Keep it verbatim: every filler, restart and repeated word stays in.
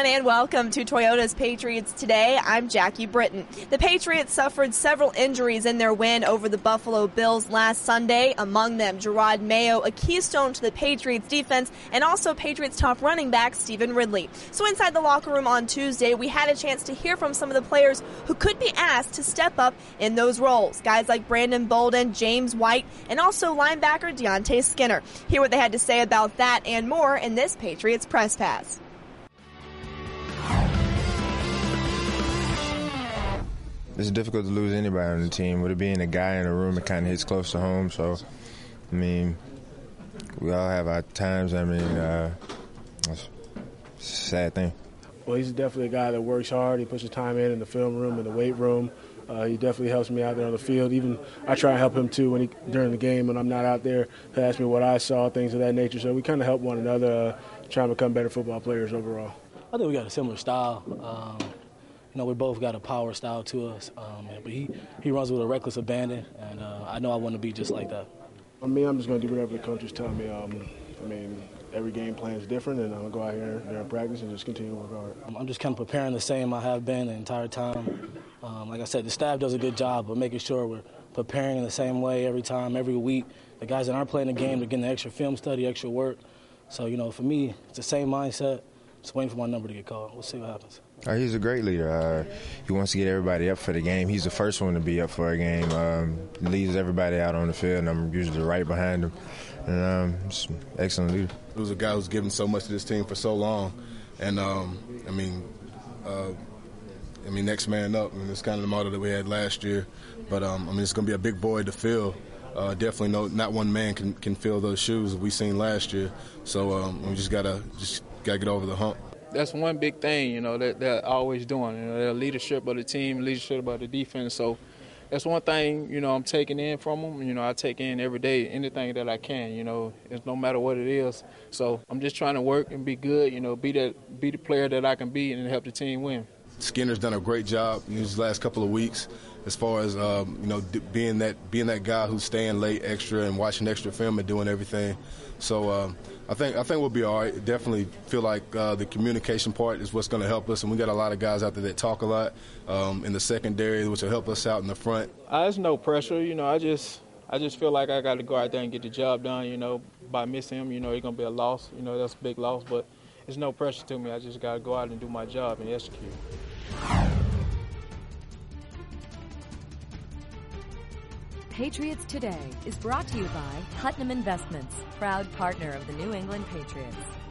and welcome to Toyota's Patriots Today. I'm Jackie Britton. The Patriots suffered several injuries in their win over the Buffalo Bills last Sunday. Among them, Gerard Mayo, a keystone to the Patriots defense, and also Patriots top running back Stephen Ridley. So inside the locker room on Tuesday, we had a chance to hear from some of the players who could be asked to step up in those roles. Guys like Brandon Bolden, James White, and also linebacker Deontay Skinner. Hear what they had to say about that and more in this Patriots Press Pass. It's difficult to lose anybody on the team. With it being a guy in the room, it kind of hits close to home. So, I mean, we all have our times. I mean, uh, it's a sad thing. Well, he's definitely a guy that works hard. He puts his time in in the film room, in the weight room. Uh, he definitely helps me out there on the field. Even I try and help him, too, when he during the game when I'm not out there. He asks me what I saw, things of that nature. So we kind of help one another uh, try and become better football players overall. I think we got a similar style. Um, You know, we both got a power style to us, um, but he, he runs with a reckless abandon, and uh, I know I want to be just like that. I mean, I'm just going to do whatever the coaches tell me. Um, I mean, every game plan is different, and I'm going to go out here during practice and just continue to work hard. I'm just kind of preparing the same I have been the entire time. Um, like I said, the staff does a good job of making sure we're preparing in the same way every time, every week. The guys that aren't playing the game, they're getting the extra film study, extra work. So, you know, for me, it's the same mindset. Just waiting for my number to get called. We'll see what happens. Uh, he's a great leader. Uh, he wants to get everybody up for the game. He's the first one to be up for a game. Um, leads everybody out on the field, and I'm usually right behind him. And um, just an excellent leader. He was a guy who's given so much to this team for so long. And, um, I mean, uh, I mean, next man up. I mean, it's kind of the model that we had last year. But, um, I mean, it's going to be a big void to fill. Uh, definitely no, not one man can, can fill those shoes that we seen last year. So um, we just got to just gotta get over the hump. That's one big thing, you know, that they're always doing. You know, their leadership of the team, leadership of the defense. So that's one thing, you know, I'm taking in from them. You know, I take in every day anything that I can, you know, it's no matter what it is. So I'm just trying to work and be good, you know, be that, be the player that I can be and help the team win. Skinner's done a great job in these last couple of weeks as far as, um, you know, d- being that being that guy who's staying late extra and watching extra film and doing everything. So um, I think I think we'll be all right. Definitely feel like uh, the communication part is what's going to help us, and we got a lot of guys out there that talk a lot um, in the secondary, which will help us out in the front. Uh, there's no pressure, you know. I just I just feel like I got to go out there and get the job done. You know, by missing him, you know, it's going to be a loss. You know, that's a big loss, but there's no pressure to me. I just got to go out and do my job and execute. Patriots Today is brought to you by Putnam Investments, proud partner of the New England Patriots.